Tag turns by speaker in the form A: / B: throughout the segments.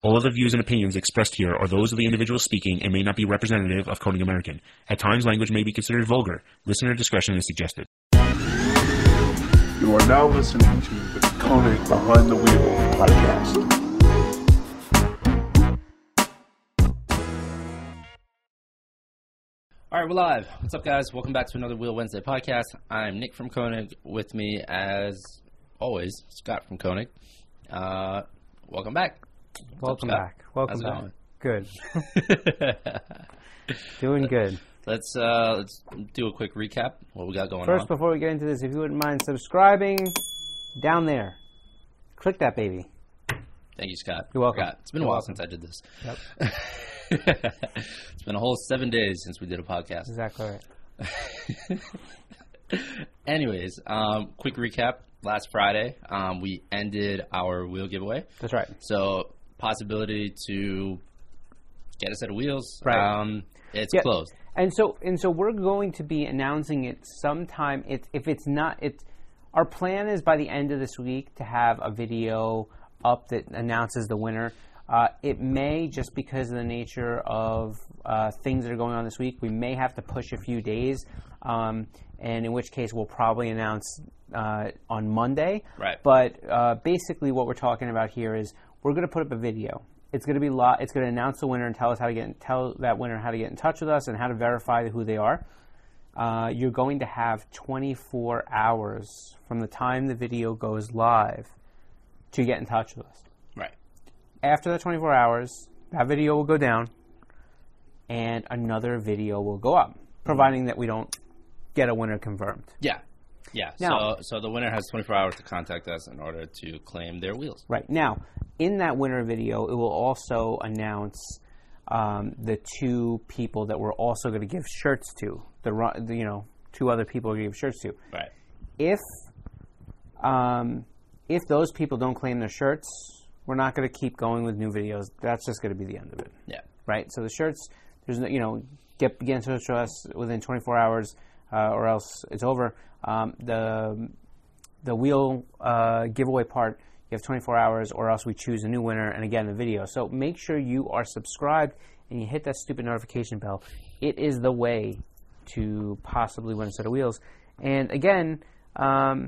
A: All of the views and opinions expressed here are those of the individual speaking and may not be representative of Koenig American. At times, language may be considered vulgar. Listener discretion is suggested.
B: You are now listening to the Koenig Behind the Wheel podcast.
C: All right, we're live. What's up, guys? Welcome back to another Wheel Wednesday podcast. I'm Nick from Koenig. With me, as always, Scott from Koenig. Welcome back.
D: Welcome
C: Scott?
D: back. Welcome
C: How's it
D: back. Good. Doing good.
C: Let's do a quick recap. What we got going on.
D: First, before we get into this, if you wouldn't mind subscribing down there, click that baby.
C: Thank you, Scott.
D: You're welcome.
C: It's been a while since I did this.
D: Yep.
C: It's been a whole 7 days since we did a podcast.
D: Exactly right.
C: Anyways, quick recap. Last Friday, we ended our wheel giveaway.
D: That's right.
C: So, possibility to get a set of wheels.
D: Right.
C: It's
D: Yeah.
C: closed.
D: And so we're going to be announcing it sometime. Our plan is by the end of this week to have a video up that announces the winner. It may, just because of the nature of things that are going on this week, we may have to push a few days, and in which case we'll probably announce on Monday.
C: Right.
D: But basically what we're talking about here is we're going to put up a video. It's going to be it's going to announce the winner and tell that winner how to get in touch with us and how to verify who they are. You're going to have 24 hours from the time the video goes live to get in touch with us.
C: Right.
D: After the 24 hours, that video will go down and another video will go up, providing that we don't get a winner confirmed.
C: Yeah. Yeah.
D: Now,
C: so the winner has 24 hours to contact us in order to claim their wheels.
D: Right. Now, in that winner video, it will also announce the two people that we're also going to give shirts to. Two other people we're going to give shirts to.
C: Right.
D: If those people don't claim their shirts, we're not going to keep going with new videos. That's just going to be the end of it.
C: Yeah.
D: Right. So the shirts, there's no, get in touch with us within 24 hours, or else it's over. The wheel giveaway part, you have 24 hours, or else we choose a new winner. And again, the video. So make sure you are subscribed and you hit that stupid notification bell. It is the way to possibly win a set of wheels. And again, not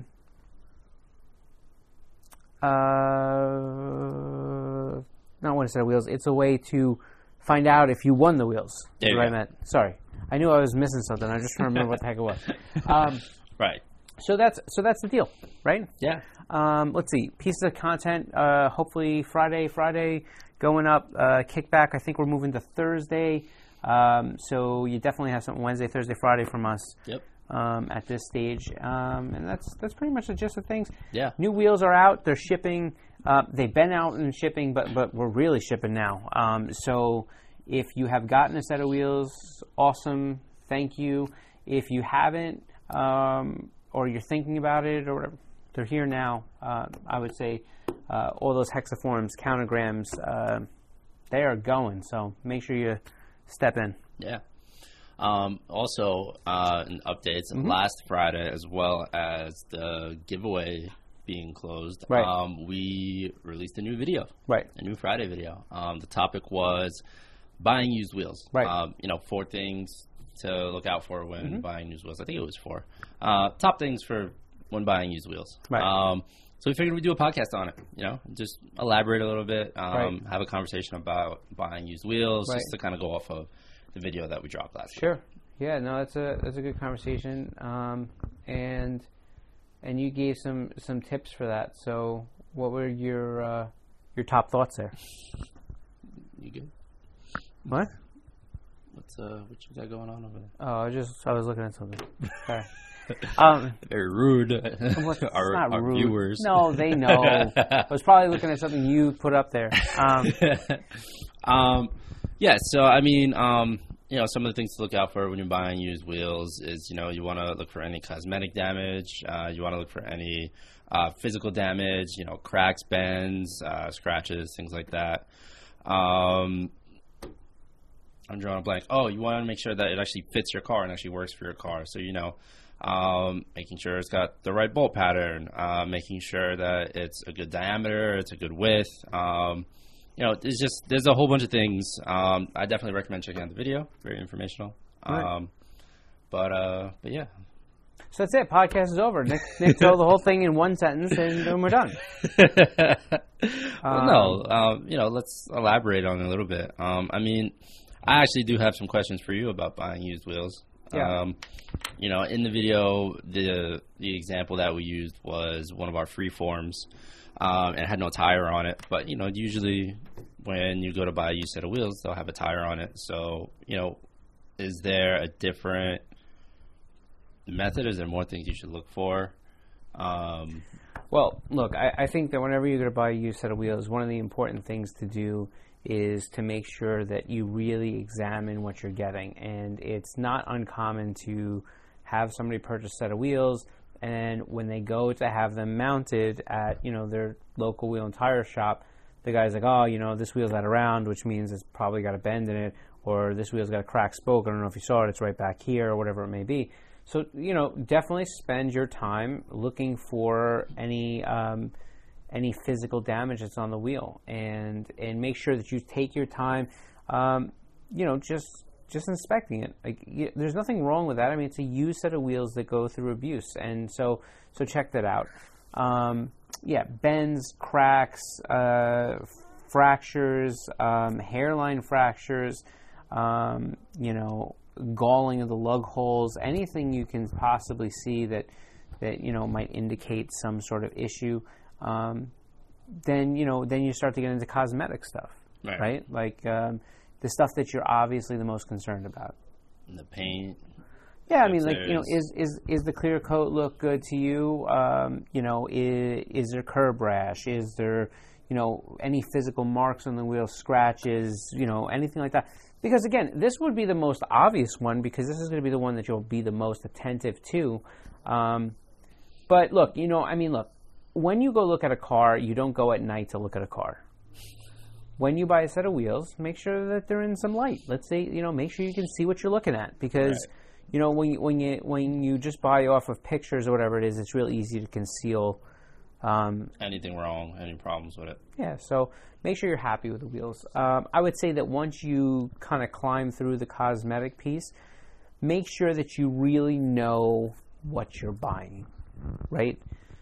D: win a set of wheels. It's a way to find out if you won the wheels.
C: There you
D: what
C: go.
D: I meant. Sorry, I knew I was missing something. I was just trying to remember what the heck it was.
C: Right.
D: So that's the deal, right?
C: Yeah.
D: Let's see. Pieces of content. Hopefully Friday going up. Kickback. I think we're moving to Thursday. So you definitely have something Wednesday, Thursday, Friday from us.
C: Yep.
D: At this stage, and that's pretty much the gist of things.
C: Yeah.
D: New wheels are out. They're shipping. They've been out and shipping, but we're really shipping now. So if you have gotten a set of wheels, awesome. Thank you. If you haven't, or you're thinking about it, or whatever, they're here now. I would say all those hexaforms, countergrams, they are going. So make sure you step in.
C: Yeah. Also, in updates, last Friday, as well as the giveaway being closed,
D: Right.
C: We released a new video.
D: Right.
C: A new Friday video. The topic was buying used wheels.
D: Right.
C: 4 things to look out for when buying used wheels. I think it was 4. Top things for when buying used wheels.
D: Right.
C: So we figured we'd do a podcast on it, just elaborate a little bit,
D: Right.
C: have a conversation about buying used wheels,
D: Right.
C: just to kind of go off of the video that we dropped last week.
D: Sure. Yeah. No, that's a good conversation. And you gave some tips for that. So what were your top thoughts there?
C: You good?
D: What?
C: What you got going on over there?
D: Oh, I was looking at something. Sorry.
C: Very rude.
D: It's
C: our
D: not rude.
C: viewers.
D: No, they know. I was probably looking at something you put up there.
C: Yeah. So I mean, some of the things to look out for when you're buying used wheels is, you want to look for any cosmetic damage. You want to look for any physical damage. Cracks, bends, scratches, things like that. I'm drawing a blank. Oh, you want to make sure that it actually fits your car and actually works for your car. So, making sure it's got the right bolt pattern, making sure that it's a good diameter, it's a good width, there's a whole bunch of things. I definitely recommend checking out the video. Very informational.
D: Right.
C: But yeah.
D: So that's it. Podcast is over. Nick told the whole thing in one sentence, and then we're done.
C: Let's elaborate on it a little bit. I mean, I actually do have some questions for you about buying used wheels.
D: Yeah.
C: In the video, the example that we used was one of our free forms. It had no tire on it, but usually when you go to buy a used set of wheels, they'll have a tire on it. So, is there a different method? Is there more things you should look for?
D: Well, look, I think that whenever you're going to buy a used set of wheels, one of the important things to do is to make sure that you really examine what you're getting. And it's not uncommon to have somebody purchase a set of wheels, and when they go to have them mounted at, their local wheel and tire shop, the guy's like, oh, this wheel's out of round, which means it's probably got a bend in it, or this wheel's got a cracked spoke. I don't know if you saw it, it's right back here, or whatever it may be. So, definitely spend your time looking for any physical damage that's on the wheel, and make sure that you take your time, just inspecting it. Like, there's nothing wrong with that. I mean, it's a used set of wheels that go through abuse, and so check that out. Bends, cracks, fractures, hairline fractures, galling of the lug holes, anything you can possibly see that might indicate some sort of issue. Then you start to get into cosmetic stuff, right? Like the stuff that you're obviously the most concerned about.
C: And the paint.
D: Yeah, I mean, is the clear coat look good to you? Is there curb rash? Is there, any physical marks on the wheel, scratches, anything like that? Because, again, this would be the most obvious one, because this is going to be the one that you'll be the most attentive to. But, look, when you go look at a car, you don't go at night to look at a car. When you buy a set of wheels, make sure that they're in some light. Let's say, make sure you can see what you're looking at, because, when you just buy off of pictures or whatever it is, it's real easy to conceal
C: anything wrong, any problems with it.
D: Yeah, so make sure you're happy with the wheels. I would say that once you kind of climb through the cosmetic piece, make sure that you really know what you're buying, right?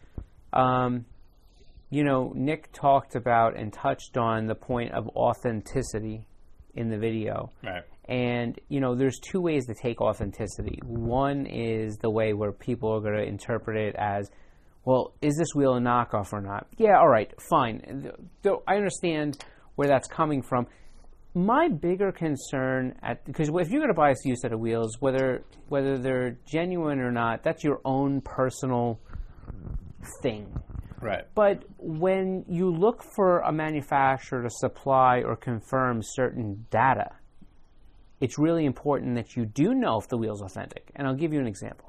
D: Nick talked about and touched on the point of authenticity in the video.
C: Right.
D: And, there's two ways to take authenticity. One is the way where people are going to interpret it as, well, is this wheel a knockoff or not? Yeah, all right, fine. I understand where that's coming from. My bigger concern, because if you're going to buy a used set of wheels, whether they're genuine or not, that's your own personal thing.
C: Right.
D: But when you look for a manufacturer to supply or confirm certain data, it's really important that you do know if the wheel's authentic. And I'll give you an example.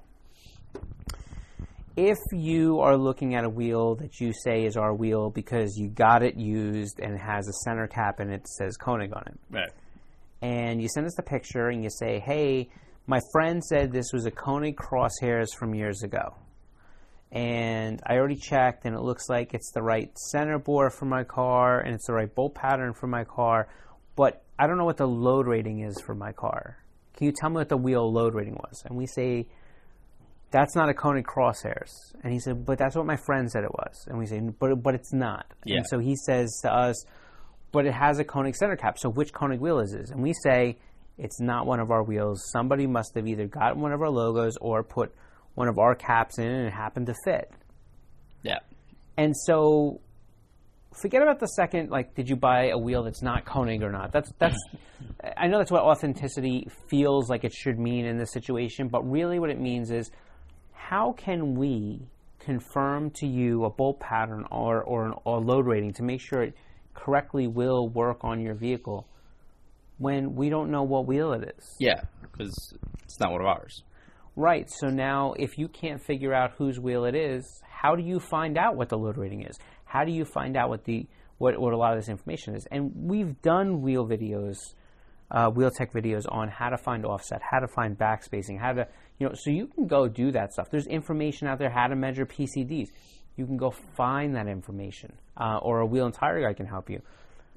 D: If you are looking at a wheel that you say is our wheel because you got it used and it has a center cap and it says Koenig on it,
C: right,
D: and you send us the picture and you say, hey, my friend said this was a Koenig crosshairs from years ago, and I already checked and it looks like it's the right center bore for my car and it's the right bolt pattern for my car, but I don't know what the load rating is for my car. Can you tell me what the wheel load rating was? And we say, that's not a Koenig crosshairs. And he said, but that's what my friend said it was. And we say, but it's not.
C: Yeah.
D: And so he says to us, but it has a Koenig center cap. So which Koenig wheel is this? And we say, it's not one of our wheels. Somebody must have either gotten one of our logos or put one of our caps in and it happened to fit.
C: Yeah.
D: And so forget about the second, like, did you buy a wheel that's not Koenig or not? That's I know that's what authenticity feels like it should mean in this situation, but really what it means is, how can we confirm to you a bolt pattern or load rating to make sure it correctly will work on your vehicle when we don't know what wheel it is?
C: Yeah, because it's not one of ours.
D: Right. So now if you can't figure out whose wheel it is, how do you find out what the load rating is? How do you find out what a lot of this information is? And we've done wheel videos, wheel tech videos on how to find offset, how to find backspacing, how to, so you can go do that stuff. There's information out there how to measure PCDs. You can go find that information, or a wheel and tire guy can help you.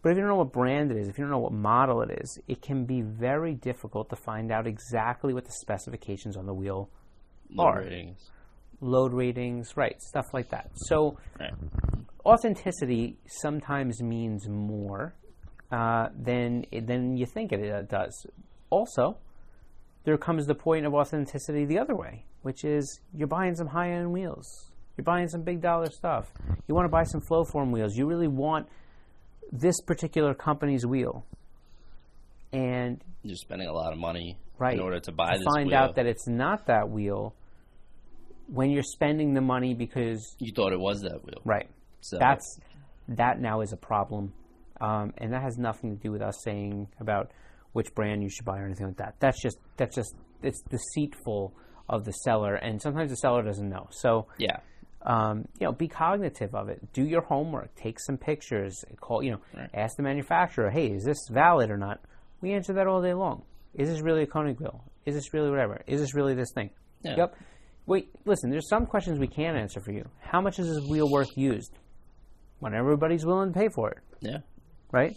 D: But if you don't know what brand it is, if you don't know what model it is, it can be very difficult to find out exactly what the specifications on the wheel are. Load ratings, right, stuff like that. So authenticity sometimes means more than you think it does. Also, there comes the point of authenticity the other way, which is you're buying some high-end wheels. You're buying some big dollar stuff. You want to buy some Flowform wheels. You really want this particular company's wheel. And
C: you're spending a lot of money
D: right,
C: in order to buy this wheel.
D: Find out that it's not that wheel when you're spending the money because
C: you thought it was that wheel.
D: Right.
C: So
D: that now is a problem. And that has nothing to do with us saying about which brand you should buy or anything like that. That's just it's deceitful of the seller, and sometimes the seller doesn't know. So
C: yeah.
D: Be cognitive of it. Do your homework. Take some pictures. Ask the manufacturer, hey, is this valid or not? We answer that all day long. Is this really a Koenig wheel? Is this really whatever? Is this really this thing?
C: Yeah.
D: Yep. Wait, listen, there's some questions we can't answer for you. How much is this wheel worth used? When everybody's willing to pay for it.
C: Yeah.
D: Right?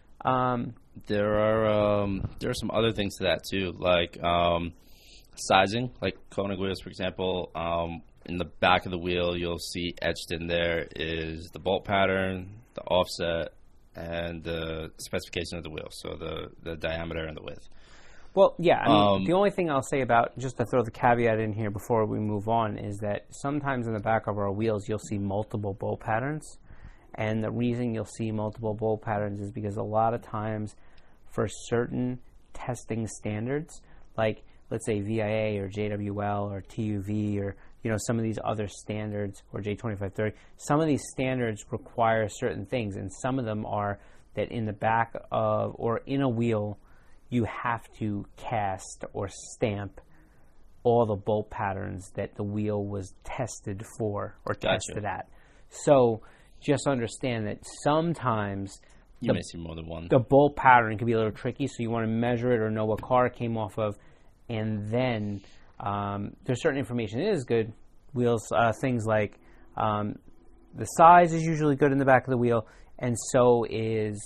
C: There are some other things to that too, like sizing, like Koenig wheels, for example. In the back of the wheel, you'll see etched in there is the bolt pattern, the offset, and the specification of the wheel, so the diameter and the width.
D: Well, yeah, the only thing I'll say about, just to throw the caveat in here before we move on, is that sometimes in the back of our wheels, you'll see multiple bolt patterns. And the reason you'll see multiple bolt patterns is because a lot of times for certain testing standards, like let's say VIA or JWL or TUV or some of these other standards, or J2530, some of these standards require certain things, and some of them are that in the back of or in a wheel you have to cast or stamp all the bolt patterns that the wheel was tested for or tested at. So just understand that sometimes
C: you may see more than one.
D: The bolt pattern can be a little tricky, so you want to measure it or know what car it came off of, and then there's certain information that is good. Wheels, things like the size is usually good in the back of the wheel, and so is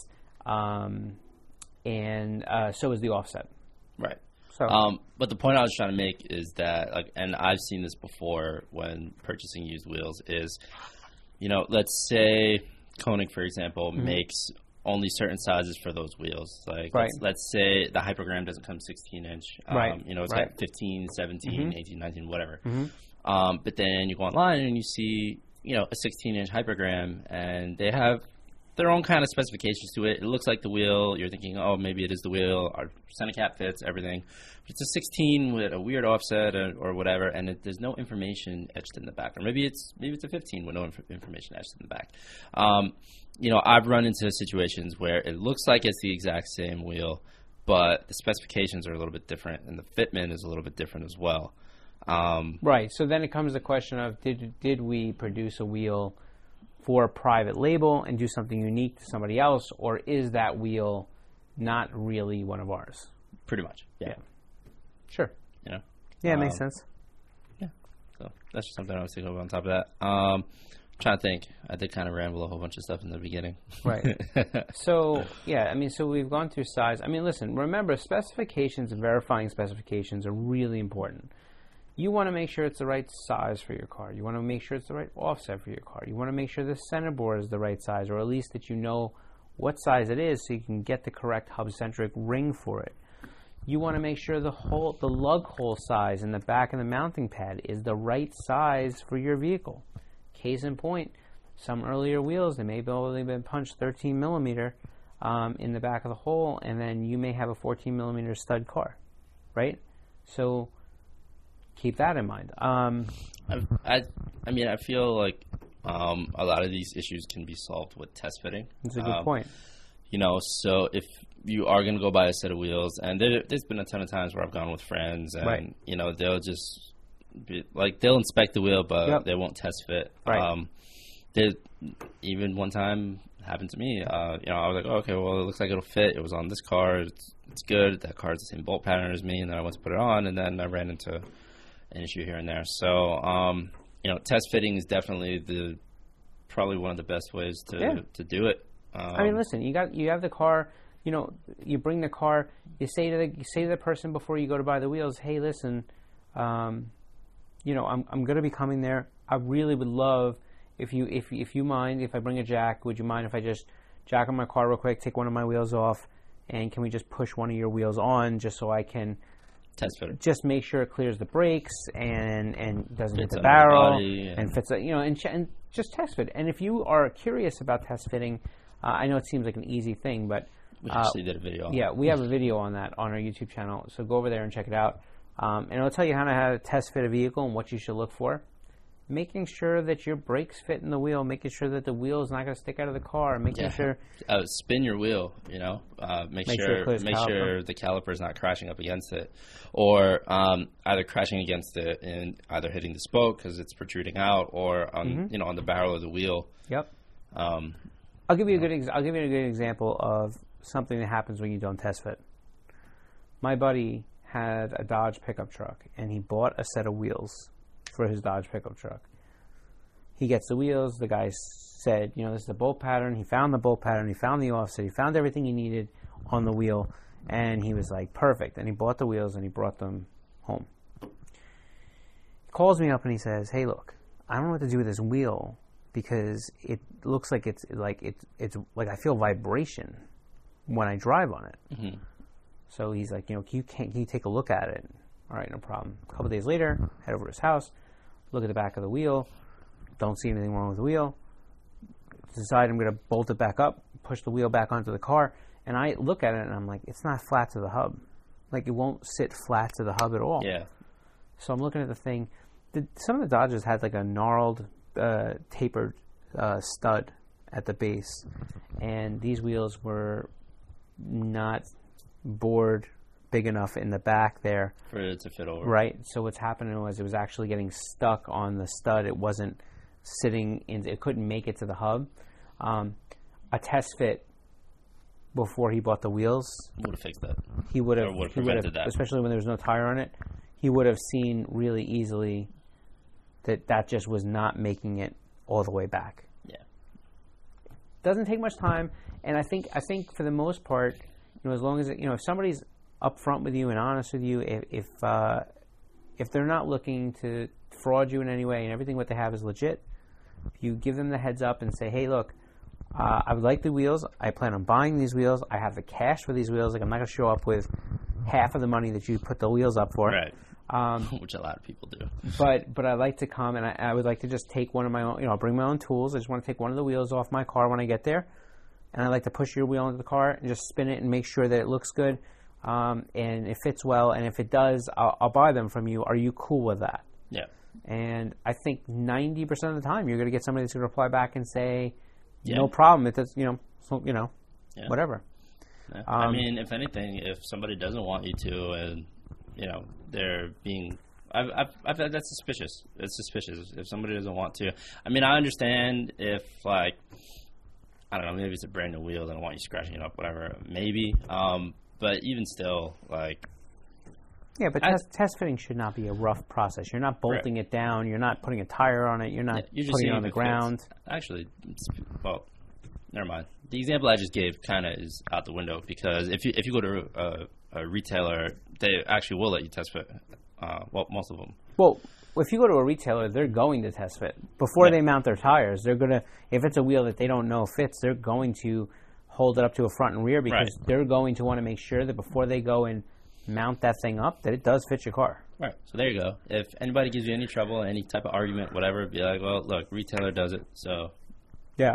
D: the offset.
C: Right.
D: So,
C: but the point I was trying to make is that, and I've seen this before when purchasing used wheels, is let's say Koenig, for example, makes only certain sizes for those wheels. Like, let's say the Hypergram doesn't come 16-inch. It's got 15, 17, 18, 19, whatever. But then you go online and you see, a 16-inch Hypergram, and they have their own kind of specifications to it. It looks like the wheel. You're thinking, oh, maybe it is the wheel. Our center cap fits, everything. But it's a 16 with a weird offset or whatever, and there's no information etched in the back. Or maybe it's a 15 with no information etched in the back. I've run into situations where it looks like it's the exact same wheel, but the specifications are a little bit different, and the fitment is a little bit different as well.
D: Right. So then it comes the question of did we produce a wheel for a private label and do something unique to somebody else, or is that wheel not really one of ours?
C: Pretty much. Yeah.
D: Sure.
C: Yeah,
D: it makes sense.
C: Yeah. So that's just something I was thinking of on top of that. Trying to think. I did kind of ramble a whole bunch of stuff in the beginning.
D: Right. So we've gone through size. Listen, remember, specifications and verifying specifications are really important. You want to make sure it's the right size for your car. You want to make sure it's the right offset for your car. You want to make sure the center board is the right size, or at least that you know what size it is so you can get the correct hub-centric ring for it. You want to make sure the lug hole size in the back of the mounting pad is the right size for your vehicle. Case in point, some earlier wheels, they may have only been punched 13 millimeter in the back of the hole, and then you may have a 14 millimeter stud car, right? So keep that in mind.
C: I feel like a lot of these issues can be solved with test fitting.
D: That's a good point.
C: So if you are going to go buy a set of wheels, and there's been a ton of times where I've gone with friends, and they'll just they'll inspect the wheel, but they won't test fit.
D: Right.
C: Even one time happened to me. I was like, oh, okay, well, it looks like it'll fit. It was on this car. It's good. That car's the same bolt pattern as me, and then I went to put it on, and then I ran into an issue here and there. So, test fitting is definitely probably one of the best ways to do it.
D: I mean, listen, you have the car. You know, you bring the car. You say to the person before you go to buy the wheels, hey, listen, you know, I'm going to be coming there. I really would love if you mind if I bring a jack. Would you mind if I just jack on my car real quick, take one of my wheels off, and can we just push one of your wheels on just so I can
C: test fit it.
D: Just make sure it clears the brakes and doesn't hit
C: Fits
D: the
C: under the
D: barrel
C: body
D: and fits, you know, and just test fit. And if you are curious about test fitting, I know it seems like an easy thing, but
C: We actually did a video on
D: yeah, we have a video on that on our YouTube channel, so go over there and check it out. And it'll tell you how to test fit a vehicle and what you should look for. Making sure that your brakes fit in the wheel, making sure that the wheel is not going to stick out of the car, making sure
C: spin your wheel, you know, make sure the caliper is not crashing up against it, or either crashing against it and either hitting the spoke because it's protruding out, or on you know, on the barrel of the wheel.
D: Yep. I'll give you a good example of something that happens when you don't test fit. My buddy had a Dodge pickup truck, and he bought a set of wheels for his Dodge pickup truck. He gets the wheels. The guy said, you know, this is the bolt pattern. He found the bolt pattern. He found the offset. He found everything he needed on the wheel, and he was like, perfect. And he bought the wheels, and he brought them home. He calls me up, and he says, hey, look, I don't know what to do with this wheel because it looks like it's like I feel vibration when I drive on it. Mm-hmm. So he's like, you know, can you take a look at it? All right, no problem. A couple days later, head over to his house, look at the back of the wheel, don't see anything wrong with the wheel, decide I'm going to bolt it back up, push the wheel back onto the car, and I look at it and I'm like, it's not flat to the hub. Like, it won't sit flat to the hub at all.
C: Yeah.
D: So I'm looking at the thing. Some of the Dodges had like a gnarled, tapered stud at the base, and these wheels were not bored big enough in the back there
C: for it to fit over.
D: Right. So what's happening was it was actually getting stuck on the stud. It wasn't sitting in. It couldn't make it to the hub. A test fit before he bought the wheels
C: would have fixed that.
D: He would have
C: prevented that,
D: especially when there was no tire on it. He would have seen really easily that just was not making it all the way back.
C: Yeah.
D: Doesn't take much time, and I think for the most part, you know, as long as if somebody's upfront with you and honest with you, if they're not looking to fraud you in any way and everything what they have is legit, if you give them the heads up and say, hey, look, I would like the wheels. I plan on buying these wheels. I have the cash for these wheels. Like, I'm not going to show up with half of the money that you put the wheels up for.
C: Right. Which a lot of people do.
D: But I like to come and I would like to just take one of my own, I'll bring my own tools. I just want to take one of the wheels off my car when I get there. And I like to push your wheel into the car and just spin it and make sure that it looks good. And it fits well, and if it does, I'll buy them from you. Are you cool with that?
C: Yeah.
D: And I think 90% of the time, you're going to get somebody that's going to reply back and say,
C: yeah,
D: no problem. It does,
C: yeah,
D: whatever.
C: Yeah. I mean, if anything, if somebody doesn't want you to, and they're being, that's suspicious. It's suspicious if somebody doesn't want to. I mean, I understand if, like, I don't know, maybe it's a brand new wheel, they don't want you scratching it up, whatever, maybe. But even still, like...
D: Yeah, but test fitting should not be a rough process. You're not bolting it down. You're not putting a tire on it. You're not putting it on the ground.
C: Actually, well, never mind. The example I just gave kind of is out the window because if you go to a retailer, they actually will let you test fit. Well, most of them.
D: Well, if you go to a retailer, they're going to test fit. Before they mount their tires, they're going to... If it's a wheel that they don't know fits, they're going to hold it up to a front and rear because they're going to want to make sure that before they go and mount that thing up, that it does fit your car.
C: Right. So there you go. If anybody gives you any trouble, any type of argument, whatever, be like, well, look, retailer does it, so...
D: Yeah.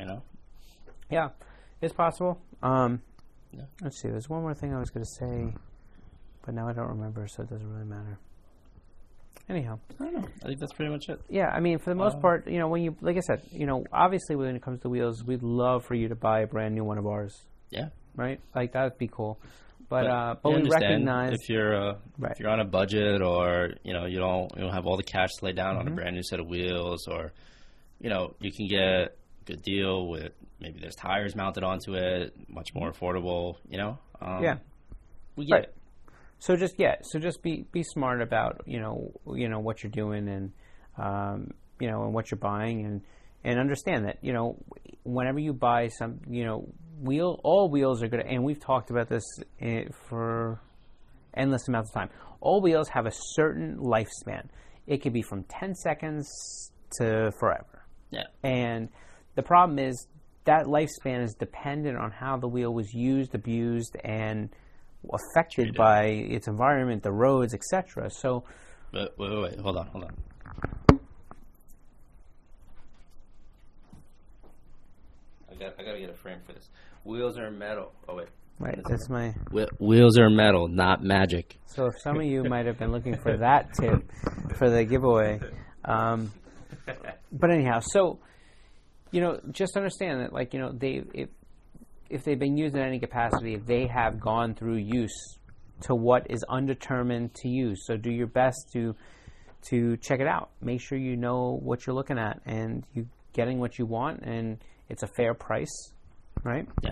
C: Yeah,
D: it's possible. Let's see. There's one more thing I was going to say, but now I don't remember, so it doesn't really matter. Anyhow,
C: I don't know. I think that's pretty much it.
D: Yeah, I mean, for the most part, when you, like I said, obviously when it comes to wheels, we'd love for you to buy a brand new one of ours.
C: Yeah.
D: Right? Like, that would be cool. But
C: we
D: recognize
C: if you're on a budget or you don't have all the cash to lay down on a brand new set of wheels, or you can get a good deal with maybe there's tires mounted onto it, much more affordable. We get it.
D: So just be smart about what you're doing and and what you're buying, and understand that, whenever you buy some, all wheels are good, and we've talked about this for endless amounts of time. All wheels have a certain lifespan. It could be from 10 seconds to forever.
C: Yeah.
D: And the problem is that lifespan is dependent on how the wheel was used, abused, and affected by its environment, the roads, etc. So,
C: wait, hold on. I gotta get a frame for this. Wheels are metal. Oh wait.
D: Right, that's my...
C: Wheels are metal, not magic.
D: So if some of you might have been looking for that tip for the giveaway. But anyhow, so, just understand that, like, if they've been used in any capacity, they have gone through use to what is undetermined to use. So do your best to check it out. Make sure you know what you're looking at and you getting what you want, and it's a fair price, right?
C: Yeah.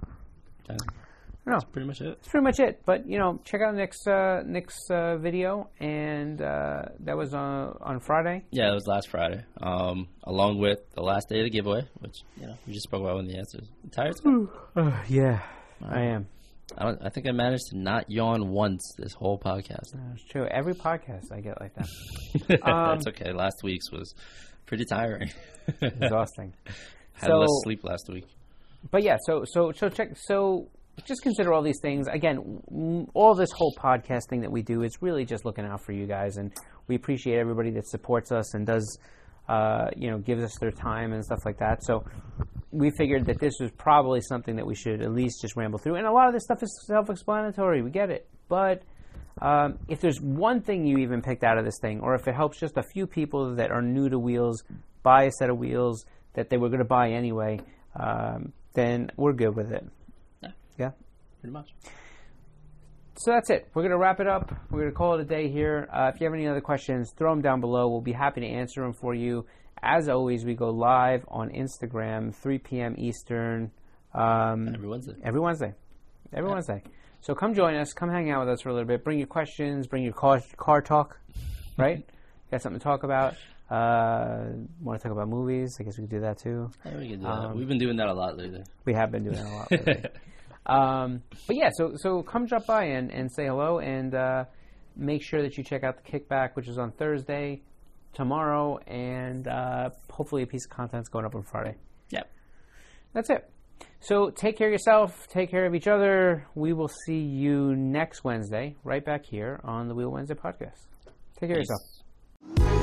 C: That's pretty much it.
D: That's pretty much it. But, check out Nick's video, and that was on Friday.
C: Yeah, it was last Friday, along with the last day of the giveaway, which, we just spoke about when the answers. Tired?
D: Yeah, I am.
C: I think I managed to not yawn once this whole podcast.
D: That's true. Every podcast I get like that.
C: That's okay. Last week's was pretty tiring.
D: Exhausting.
C: Had less sleep last week.
D: But yeah, so check. So just consider all these things. Again, all this whole podcast thing that we do is really just looking out for you guys, and we appreciate everybody that supports us and does, gives us their time and stuff like that. So we figured that this was probably something that we should at least just ramble through. And a lot of this stuff is self-explanatory. We get it. But if there's one thing you even picked out of this thing, or if it helps just a few people that are new to wheels buy a set of wheels that they were going to buy anyway, then we're good with it. Yeah?
C: Pretty much.
D: So that's it. We're going to wrap it up. We're going to call it a day here. If you have any other questions, throw them down below. We'll be happy to answer them for you. As always, we go live on Instagram, 3 p.m. Eastern.
C: Every Wednesday.
D: Every Wednesday. So come join us. Come hang out with us for a little bit. Bring your questions. Bring your car talk. Right? Got something to talk about. Want to talk about movies? I guess we could do that too.
C: Yeah, we can do that. We've been doing that a lot lately.
D: We have been doing that a lot lately. But yeah, so come drop by and say hello, and make sure that you check out the Kickback, which is on Thursday, tomorrow, and hopefully a piece of content's going up on Friday.
C: Yep.
D: That's it. So take care of yourself, take care of each other. We will see you next Wednesday, right back here on the Wheel Wednesday podcast. Take care of yourself.